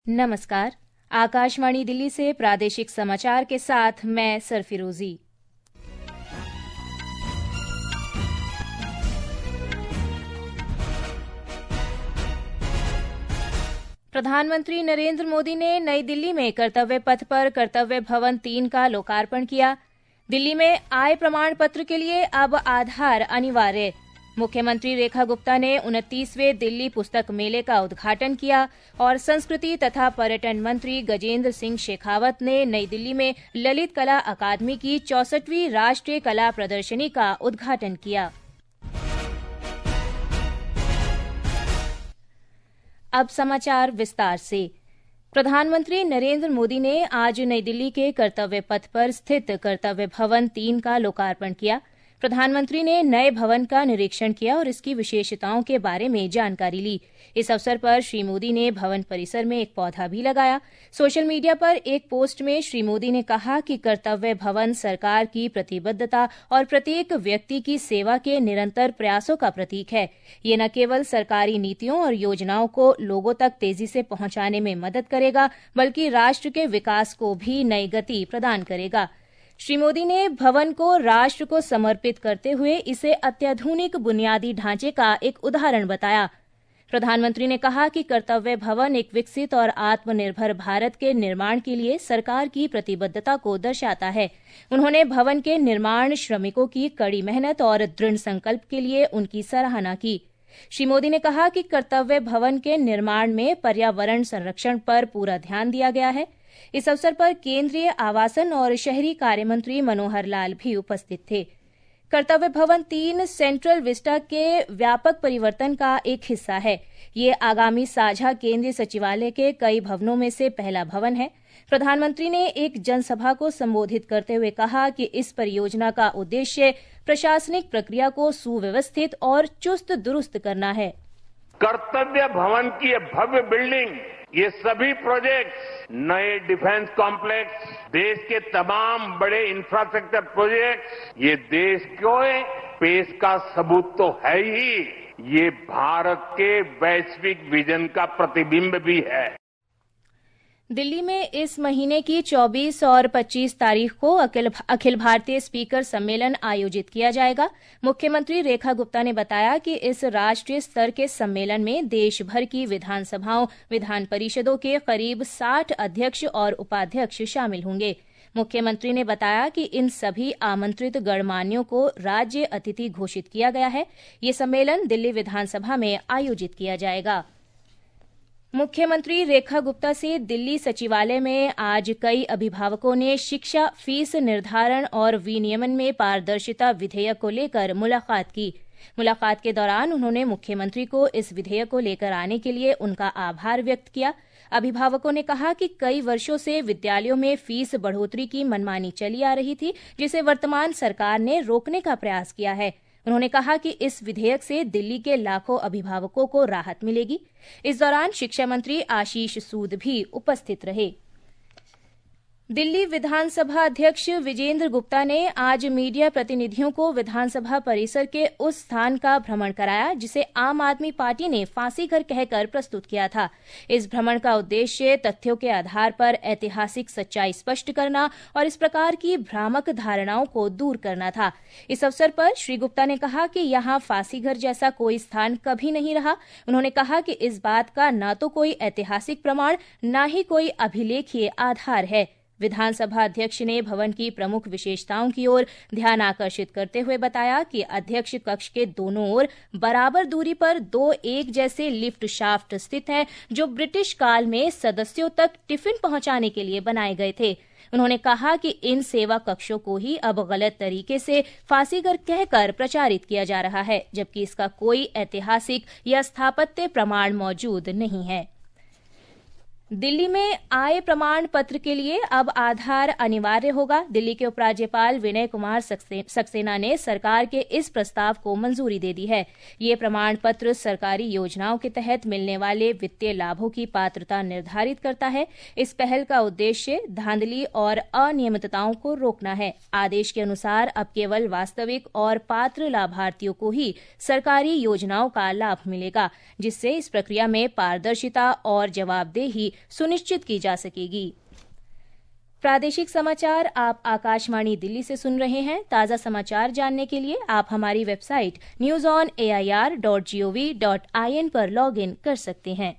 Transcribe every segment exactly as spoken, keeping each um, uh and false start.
नमस्कार। आकाशवाणी दिल्ली से प्रादेशिक समाचार के साथ मैं सरफिरोजी। प्रधानमंत्री नरेंद्र मोदी ने नई दिल्ली में कर्तव्य पथ पर कर्तव्य भवन तीन का लोकार्पण किया। दिल्ली में आय प्रमाण पत्र के लिए अब आधार अनिवार्य। मुख्यमंत्री रेखा गुप्ता ने उनतीसवें दिल्ली पुस्तक मेले का उद्घाटन किया और संस्कृति तथा पर्यटन मंत्री गजेंद्र सिंह शेखावत ने नई दिल्ली में ललित कला अकादमी की चौसठवीं राष्ट्रीय कला प्रदर्शनी का उद्घाटन किया। अब समाचार विस्तार से। प्रधानमंत्री नरेंद्र मोदी ने आज नई दिल्ली के कर्तव्य पथ पर स्थित कर्तव्य भवन तीन का लोकार्पण किया। प्रधानमंत्री ने नए भवन का निरीक्षण किया और इसकी विशेषताओं के बारे में जानकारी ली। इस अवसर पर श्री मोदी ने भवन परिसर में एक पौधा भी लगाया। सोशल मीडिया पर एक पोस्ट में श्री मोदी ने कहा कि कर्तव्य भवन सरकार की प्रतिबद्धता और प्रत्येक व्यक्ति की सेवा के निरंतर प्रयासों का प्रतीक है। ये न केवल सरकारी नीतियों और योजनाओं को लोगों तक तेजी से पहुंचाने में मदद करेगा, बल्कि राष्ट्र के विकास को भी नई गति प्रदान करेगा। श्री मोदी ने भवन को राष्ट्र को समर्पित करते हुए इसे अत्याधुनिक बुनियादी ढांचे का एक उदाहरण बताया। प्रधानमंत्री ने कहा कि कर्तव्य भवन एक विकसित और आत्मनिर्भर भारत के निर्माण के लिए सरकार की प्रतिबद्धता को दर्शाता है। उन्होंने भवन के निर्माण श्रमिकों की कड़ी मेहनत और दृढ़ संकल्प के लिए उनकी सराहना की। श्री मोदी ने कहा कि कर्तव्य भवन के निर्माण में पर्यावरण संरक्षण पर पूरा ध्यान दिया गया है। इस अवसर पर केंद्रीय आवासन और शहरी कार्य मंत्री मनोहर लाल भी उपस्थित थे। कर्तव्य भवन तीन सेंट्रल विस्टा के व्यापक परिवर्तन का एक हिस्सा है। ये आगामी साझा केंद्रीय सचिवालय के कई भवनों में से पहला भवन है। प्रधानमंत्री ने एक जनसभा को संबोधित करते हुए कहा कि इस परियोजना का उद्देश्य प्रशासनिक प्रक्रिया को सुव्यवस्थित और चुस्त दुरुस्त करना है। कर्तव्य भवन की भव्य बिल्डिंग, ये सभी प्रोजेक्ट्स, नए डिफेंस कॉम्प्लेक्स, देश के तमाम बड़े इंफ्रास्ट्रक्चर प्रोजेक्ट्स, ये देश के पेश का सबूत तो है ही, ये भारत के वैश्विक विजन का प्रतिबिंब भी है। दिल्ली में इस महीने की चौबीस और पच्चीस तारीख को अखिल अखिल भारतीय स्पीकर सम्मेलन आयोजित किया जाएगा। मुख्यमंत्री रेखा गुप्ता ने बताया कि इस राष्ट्रीय स्तर के सम्मेलन में देश भर की विधानसभाओं, विधान परिषदों के करीब साठ अध्यक्ष और उपाध्यक्ष शामिल होंगे। मुख्यमंत्री ने बताया कि इन सभी आमंत्रित गणमान्यों को राज्य अतिथि घोषित किया गया है। ये सम्मेलन दिल्ली विधानसभा में आयोजित किया जाएगा। मुख्यमंत्री रेखा गुप्ता से दिल्ली सचिवालय में आज कई अभिभावकों ने शिक्षा फीस निर्धारण और विनियमन में पारदर्शिता विधेयक को लेकर मुलाकात की। मुलाकात के दौरान उन्होंने मुख्यमंत्री को इस विधेयक को लेकर आने के लिए उनका आभार व्यक्त किया। अभिभावकों ने कहा कि कई वर्षों से विद्यालयों में फीस बढ़ोतरी की मनमानी चली आ रही थी, जिसे वर्तमान सरकार ने रोकने का प्रयास किया है। उन्होंने कहा कि इस विधेयक से दिल्ली के लाखों अभिभावकों को राहत मिलेगी। इस दौरान शिक्षा मंत्री आशीष सूद भी उपस्थित रहे। दिल्ली विधानसभा अध्यक्ष विजेंद्र गुप्ता ने आज मीडिया प्रतिनिधियों को विधानसभा परिसर के उस स्थान का भ्रमण कराया जिसे आम आदमी पार्टी ने फांसी घर कहकर प्रस्तुत किया था। इस भ्रमण का उद्देश्य तथ्यों के आधार पर ऐतिहासिक सच्चाई स्पष्ट करना और इस प्रकार की भ्रामक धारणाओं को दूर करना था। इस अवसर पर श्री गुप्ता ने कहा कि यहां फांसी घर जैसा कोई स्थान कभी नहीं रहा। उन्होंने कहा कि इस बात का न तो कोई ऐतिहासिक प्रमाण, न ही कोई अभिलेखीय आधार है। विधानसभा अध्यक्ष ने भवन की प्रमुख विशेषताओं की ओर ध्यान आकर्षित करते हुए बताया कि अध्यक्ष कक्ष के दोनों ओर बराबर दूरी पर दो एक जैसे लिफ्ट शाफ्ट स्थित हैं, जो ब्रिटिश काल में सदस्यों तक टिफिन पहुंचाने के लिए बनाए गए थे। उन्होंने कहा कि इन सेवा कक्षों को ही अब गलत तरीके से फांसीघर कहकर प्रचारित किया जा रहा है, जबकि इसका कोई ऐतिहासिक या स्थापत्य प्रमाण मौजूद नहीं है। दिल्ली में आय प्रमाण पत्र के लिए अब आधार अनिवार्य होगा। दिल्ली के उपराज्यपाल विनय कुमार सक्सेना ने सरकार के इस प्रस्ताव को मंजूरी दे दी है। ये प्रमाण पत्र सरकारी योजनाओं के तहत मिलने वाले वित्तीय लाभों की पात्रता निर्धारित करता है। इस पहल का उद्देश्य धांधली और अनियमितताओं को रोकना है। आदेश के अनुसार अब केवल वास्तविक और पात्र लाभार्थियों को ही सरकारी योजनाओं का लाभ मिलेगा, जिससे इस प्रक्रिया में पारदर्शिता और जवाबदेही सुनिश्चित की जा सकेगी। प्रादेशिक समाचार आप आकाशवाणी दिल्ली से सुन रहे हैं। ताज़ा समाचार जानने के लिए आप हमारी website news on A I R dot G O V dot I N पर लॉग इन कर सकते हैं।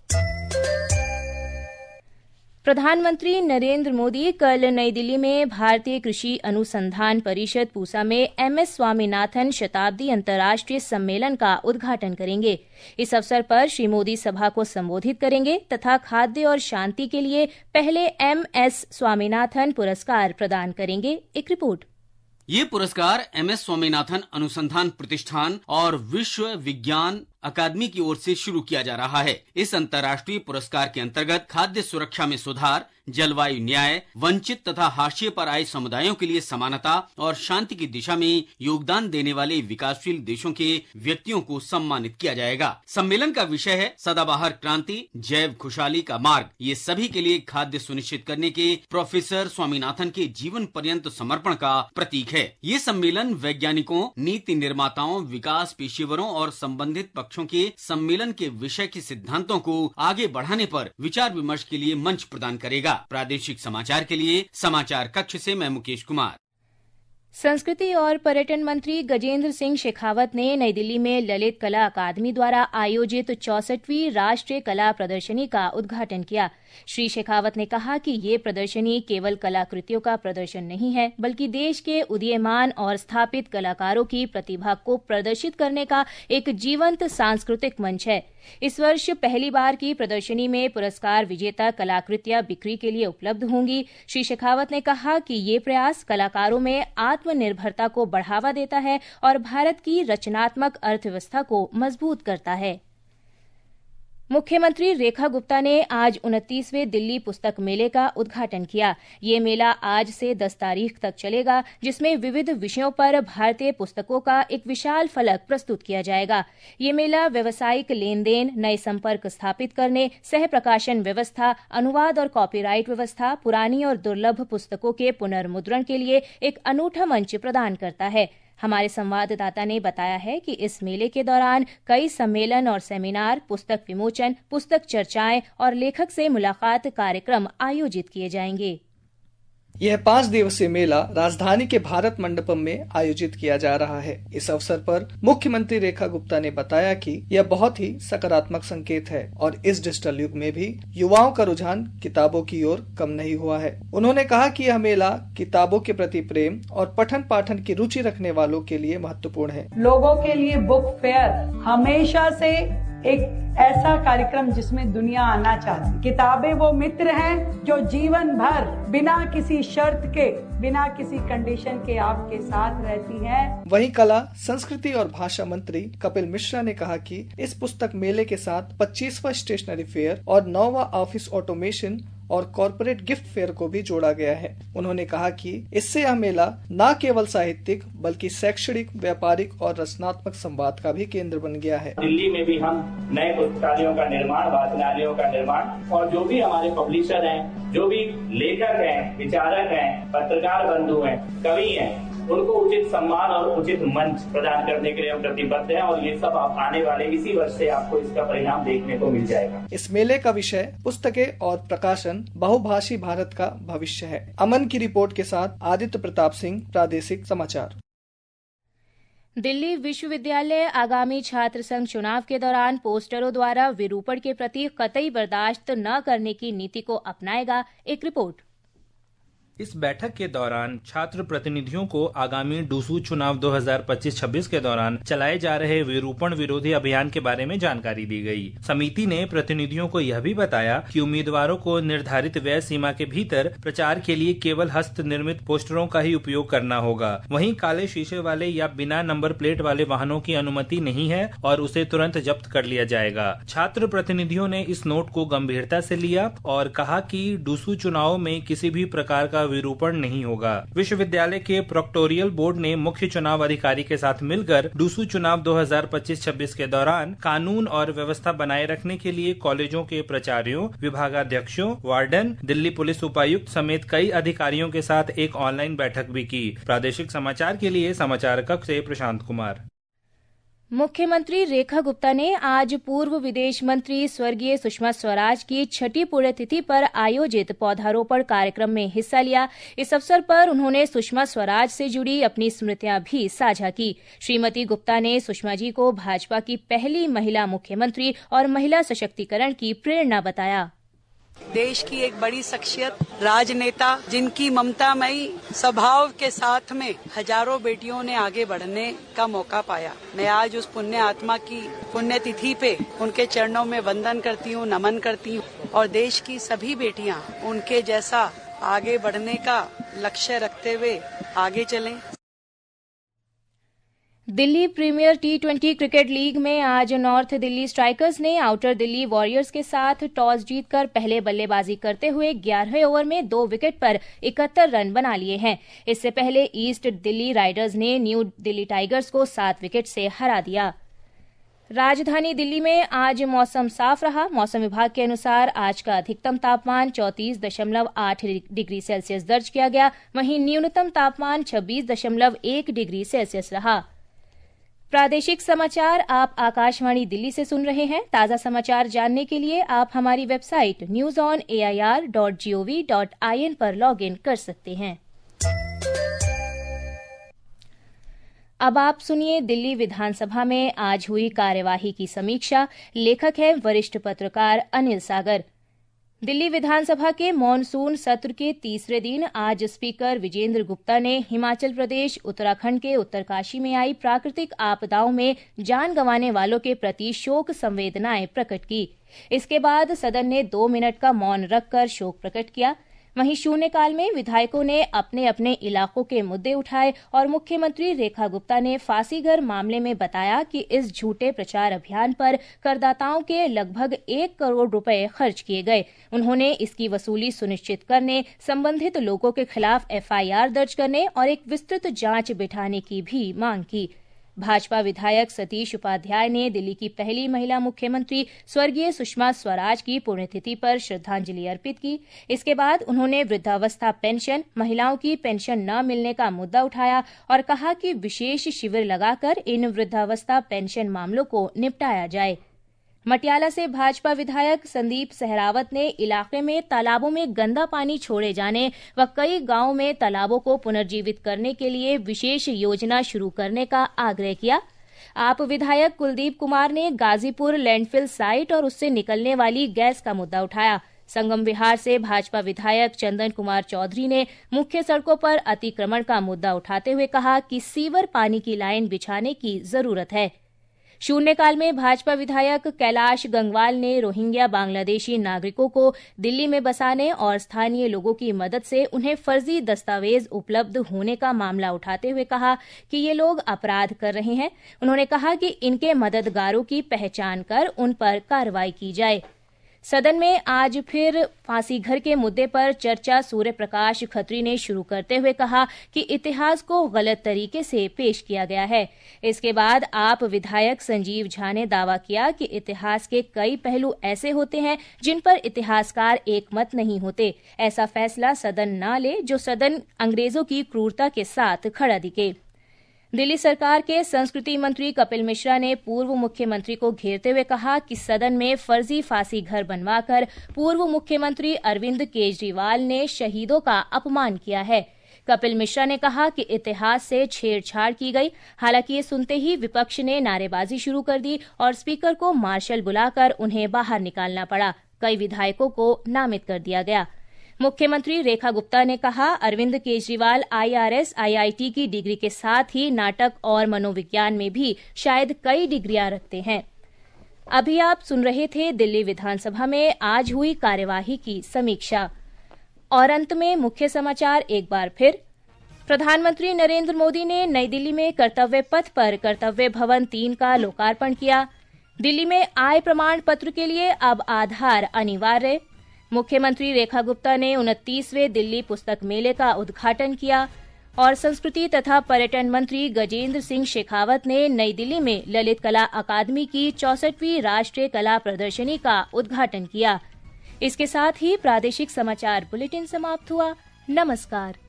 प्रधानमंत्री नरेंद्र मोदी कल नई दिल्ली में भारतीय कृषि अनुसंधान परिषद पूसा में एम एस स्वामीनाथन शताब्दी अंतर्राष्ट्रीय सम्मेलन का उद्घाटन करेंगे। इस अवसर पर श्री मोदी सभा को संबोधित करेंगे तथा खाद्य और शांति के लिए पहले एम एस स्वामीनाथन पुरस्कार प्रदान करेंगे। एक रिपोर्ट। ये पुरस्कार एम एस स्वामीनाथन अनुसंधान प्रतिष्ठान और विश्व विज्ञान अकादमी की ओर से शुरू किया जा रहा है। इस अंतर्राष्ट्रीय पुरस्कार के अंतर्गत खाद्य सुरक्षा में सुधार, जलवायु न्याय, वंचित तथा हाशिए पर आए समुदायों के लिए समानता और शांति की दिशा में योगदान देने वाले विकासशील देशों के व्यक्तियों को सम्मानित किया जाएगा। सम्मेलन का विषय है सदाबहार क्रांति, जैव खुशहाली का मार्ग। ये सभी के लिए खाद्य सुनिश्चित करने के प्रोफेसर स्वामीनाथन के जीवन पर्यंत समर्पण का प्रतीक है। ये सम्मेलन वैज्ञानिकों, नीति निर्माताओं, विकास पेशेवरों और संबंधित पक्षों के सम्मेलन के विषय के सिद्धांतों को आगे बढ़ाने पर विचार विमर्श के लिए मंच प्रदान करेगा। प्रादेशिक समाचार के लिए समाचार कक्ष से मैं मुकेश कुमार। संस्कृति और पर्यटन मंत्री गजेंद्र सिंह शेखावत ने नई दिल्ली में ललित कला अकादमी द्वारा आयोजित चौसठवीं राष्ट्रीय कला प्रदर्शनी का उद्घाटन किया। श्री शेखावत ने कहा कि ये प्रदर्शनी केवल कलाकृतियों का प्रदर्शन नहीं है, बल्कि देश के उदीयमान और स्थापित कलाकारों की प्रतिभा को प्रदर्शित करने का एक जीवंत सांस्कृतिक मंच है। इस वर्ष पहली बार की प्रदर्शनी में पुरस्कार विजेता कलाकृतियां बिक्री के लिए उपलब्ध होंगी। श्री शेखावत ने कहा कि ये प्रयास कलाकारों में आत्मनिर्भरता को बढ़ावा देता है और भारत की रचनात्मक अर्थव्यवस्था को मजबूत करता है। मुख्यमंत्री रेखा गुप्ता ने आज उनतीसवें दिल्ली पुस्तक मेले का उद्घाटन किया। ये मेला आज से दस तारीख तक चलेगा, जिसमें विविध विषयों पर भारतीय पुस्तकों का एक विशाल फलक प्रस्तुत किया जाएगा। ये मेला व्यावसायिक लेन देन, नए संपर्क स्थापित करने, सह प्रकाशन व्यवस्था, अनुवाद और कॉपीराइट व्यवस्था, पुरानी और दुर्लभ पुस्तकों के पुनर्मुद्रण के लिए एक अनूठा मंच प्रदान करता है। हमारे संवाददाता ने बताया है कि इस मेले के दौरान कई सम्मेलन और सेमिनार, पुस्तक विमोचन, पुस्तक चर्चाएं और लेखक से मुलाकात कार्यक्रम आयोजित किए जाएंगे। यह पाँच दिवसीय मेला राजधानी के भारत मंडपम में आयोजित किया जा रहा है। इस अवसर पर मुख्यमंत्री रेखा गुप्ता ने बताया कि यह बहुत ही सकारात्मक संकेत है और इस डिजिटल युग में भी युवाओं का रुझान किताबों की ओर कम नहीं हुआ है। उन्होंने कहा कि यह मेला किताबों के प्रति प्रेम और पठन पाठन की रुचि रखने वालों के लिए महत्वपूर्ण है। लोगों के लिए बुक फेयर हमेशा से एक ऐसा कार्यक्रम जिसमें दुनिया आना चाहती। किताबें वो मित्र हैं जो जीवन भर बिना किसी शर्त के, बिना किसी कंडीशन के आपके साथ रहती हैं। वहीं कला, संस्कृति और भाषा मंत्री कपिल मिश्रा ने कहा कि इस पुस्तक मेले के साथ पच्चीसवां स्टेशनरी फेयर और नौवां ऑफिस ऑटोमेशन और कॉर्पोरेट गिफ्ट फेयर को भी जोड़ा गया है। उन्होंने कहा कि इससे यह मेला न केवल साहित्यिक बल्कि शैक्षणिक, व्यापारिक और रचनात्मक संवाद का भी केंद्र बन गया है। दिल्ली में भी हम नए पुस्तकालयों का निर्माण, वाचनालयों का निर्माण और जो भी हमारे पब्लिशर हैं, जो भी लेखक हैं, विचारक हैं, पत्रकार बंधु हैं, कवि हैं, उनको उचित सम्मान और उचित मंच प्रदान करने के लिए हम प्रतिबद्ध हैं और ये सब आप आने वाले इसी वर्ष से आपको इसका परिणाम देखने को मिल जाएगा। इस मेले का विषय पुस्तकें और प्रकाशन, बहुभाषी भारत का भविष्य है। अमन की रिपोर्ट के साथ आदित्य प्रताप सिंह, प्रादेशिक समाचार। दिल्ली विश्वविद्यालय आगामी छात्र संघ चुनाव के दौरान पोस्टरों द्वारा विरूपण के प्रति कतई बर्दाश्त न करने की नीति को अपनाएगा। एक रिपोर्ट। इस बैठक के दौरान छात्र प्रतिनिधियों को आगामी डूसू चुनाव दो हज़ार पच्चीस छब्बीस के दौरान चलाए जा रहे विरूपण विरोधी अभियान के बारे में जानकारी दी गई। समिति ने प्रतिनिधियों को यह भी बताया कि उम्मीदवारों को निर्धारित व्यय सीमा के भीतर प्रचार के लिए केवल हस्त निर्मित पोस्टरों का ही उपयोग करना होगा। वहीं काले शीशे वाले या बिना नंबर प्लेट वाले वाहनों की अनुमति नहीं है और उसे तुरंत जब्त कर लिया जाएगा। छात्र प्रतिनिधियों ने इस नोट को गंभीरता से लिया और कहा कि डूसू चुनाव में किसी भी प्रकार का विरूपण नहीं होगा। विश्वविद्यालय के प्रोक्टोरियल बोर्ड ने मुख्य चुनाव अधिकारी के साथ मिलकर डूसू चुनाव दो हज़ार पच्चीस छब्बीस के दौरान कानून और व्यवस्था बनाए रखने के लिए कॉलेजों के प्राचार्यों, विभागाध्यक्षों, वार्डन, दिल्ली पुलिस उपायुक्त समेत कई अधिकारियों के साथ एक ऑनलाइन बैठक भी की। प्रादेशिक समाचार के लिए समाचार कक्ष से प्रशांत कुमार। मुख्यमंत्री रेखा गुप्ता ने आज पूर्व विदेश मंत्री स्वर्गीय सुषमा स्वराज की छठी पुण्यतिथि पर आयोजित पौधारोपण कार्यक्रम में हिस्सा लिया। इस अवसर पर उन्होंने सुषमा स्वराज से जुड़ी अपनी स्मृतियां भी साझा की। श्रीमती गुप्ता ने सुषमा जी को भाजपा की पहली महिला मुख्यमंत्री और महिला सशक्तिकरण की प्रेरणा बताया। देश की एक बड़ी शख्सियत, राजनेता, जिनकी ममतामयी स्वभाव के साथ में हजारों बेटियों ने आगे बढ़ने का मौका पाया। मैं आज उस पुण्य आत्मा की पुण्यतिथि पे उनके चरणों में वंदन करती हूँ, नमन करती हूँ और देश की सभी बेटियाँ उनके जैसा आगे बढ़ने का लक्ष्य रखते हुए आगे चलें। Delhi premier T twenty cricket league में आज नॉर्थ दिल्ली स्ट्राइकर्स ने आउटर दिल्ली वॉरियर्स के साथ टॉस जीतकर पहले बल्लेबाजी करते हुए ग्यारहवें ओवर में दो विकेट पर इकहत्तर रन बना लिए हैं। इससे पहले ईस्ट दिल्ली राइडर्स ने न्यू दिल्ली टाइगर्स को सात विकेट से हरा दिया। राजधानी दिल्ली में आज मौसम साफ रहा। मौसम विभाग के अनुसार आज का अधिकतम तापमान चौंतीस दशमलव आठ डिग्री सेल्सियस दर्ज किया गया, वहीं न्यूनतम तापमान छब्बीस दशमलव एक डिग्री सेल्सियस रहा। प्रादेशिक समाचार आप आकाशवाणी दिल्ली से सुन रहे हैं। ताजा समाचार जानने के लिए आप हमारी website news on A I R dot G O V dot I N पर लॉग इन कर सकते हैं। अब आप सुनिए दिल्ली विधानसभा में आज हुई कार्यवाही की समीक्षा। लेखक हैं वरिष्ठ पत्रकार अनिल सागर। दिल्ली विधानसभा के मॉनसून सत्र के तीसरे दिन आज स्पीकर विजेंद्र गुप्ता ने हिमाचल प्रदेश, उत्तराखंड के उत्तरकाशी में आई प्राकृतिक आपदाओं में जान गंवाने वालों के प्रति शोक संवेदनाएं प्रकट की। इसके बाद सदन ने दो मिनट का मौन रखकर शोक प्रकट किया। वहीं शून्यकाल में विधायकों ने अपने अपने इलाकों के मुद्दे उठाए और मुख्यमंत्री रेखा गुप्ता ने फांसीघर मामले में बताया कि इस झूठे प्रचार अभियान पर करदाताओं के लगभग एक करोड़ रुपए खर्च किए गए। उन्होंने इसकी वसूली सुनिश्चित करने, संबंधित लोगों के खिलाफ एफ आई आर दर्ज करने और एक विस्तृत जांच बिठाने की भी मांग की। भाजपा विधायक सतीश उपाध्याय ने दिल्ली की पहली महिला मुख्यमंत्री स्वर्गीय सुषमा स्वराज की पुण्यतिथि पर श्रद्धांजलि अर्पित की। इसके बाद उन्होंने वृद्धावस्था पेंशन, महिलाओं की पेंशन न मिलने का मुद्दा उठाया और कहा कि विशेष शिविर लगाकर इन वृद्धावस्था पेंशन मामलों को निपटाया जाए। मटियाला से भाजपा विधायक संदीप सहरावत ने इलाके में तालाबों में गंदा पानी छोड़े जाने व कई गांवों में तालाबों को पुनर्जीवित करने के लिए विशेष योजना शुरू करने का आग्रह किया। आप विधायक कुलदीप कुमार ने गाजीपुर लैंडफिल साइट और उससे निकलने वाली गैस का मुद्दा उठाया। संगम विहार से भाजपा विधायक चंदन कुमार चौधरी ने मुख्य सड़कों पर अतिक्रमण का मुद्दा उठाते हुए कहा कि सीवर पानी की लाइन बिछाने की जरूरत है। शून्यकाल में भाजपा विधायक कैलाश गंगवाल ने रोहिंग्या बांग्लादेशी नागरिकों को दिल्ली में बसाने और स्थानीय लोगों की मदद से उन्हें फर्जी दस्तावेज उपलब्ध होने का मामला उठाते हुए कहा कि ये लोग अपराध कर रहे हैं। उन्होंने कहा कि इनके मददगारों की पहचान कर उन पर कार्रवाई की जाए। सदन में आज फिर फांसी घर के मुद्दे पर चर्चा सूर्य प्रकाश खत्री ने शुरू करते हुए कहा कि इतिहास को गलत तरीके से पेश किया गया है। इसके बाद आप विधायक संजीव झा ने दावा किया कि इतिहास के कई पहलू ऐसे होते हैं जिन पर इतिहासकार एकमत नहीं होते। ऐसा फैसला सदन न ले जो सदन अंग्रेजों की क्रूरता के साथ खड़ा दिखे। दिल्ली सरकार के संस्कृति मंत्री कपिल मिश्रा ने पूर्व मुख्यमंत्री को घेरते हुए कहा कि सदन में फर्जी फांसी घर बनवाकर पूर्व मुख्यमंत्री अरविंद केजरीवाल ने शहीदों का अपमान किया है। कपिल मिश्रा ने कहा कि इतिहास से छेड़छाड़ की गई। हालांकि ये सुनते ही विपक्ष ने नारेबाजी शुरू कर दी और स्पीकर को मार्शल बुलाकर उन्हें बाहर निकालना पड़ा। कई विधायकों को नामित कर दिया गया। मुख्यमंत्री रेखा गुप्ता ने कहा Arvind Kejriwal I R S, I I T की डिग्री के साथ ही नाटक और मनोविज्ञान में भी शायद कई डिग्रियां रखते हैं। अभी आप सुन रहे थे दिल्ली विधानसभा में आज हुई कार्यवाही की समीक्षा। और अंत में मुख्य समाचार एक बार फिर। प्रधानमंत्री नरेंद्र मोदी ने नई दिल्ली में कर्तव्य पथ पर कर्तव्य भवन तीन का लोकार्पण किया। दिल्ली में आय प्रमाण पत्र के लिए अब आधार अनिवार्य। मुख्यमंत्री रेखा गुप्ता ने उनतीसवें दिल्ली पुस्तक मेले का उद्घाटन किया और संस्कृति तथा पर्यटन मंत्री गजेंद्र सिंह शेखावत ने नई दिल्ली में ललित कला अकादमी की चौसठवीं राष्ट्रीय कला प्रदर्शनी का उद्घाटन किया। इसके साथ ही प्रादेशिक समाचार बुलेटिन समाप्त हुआ। नमस्कार।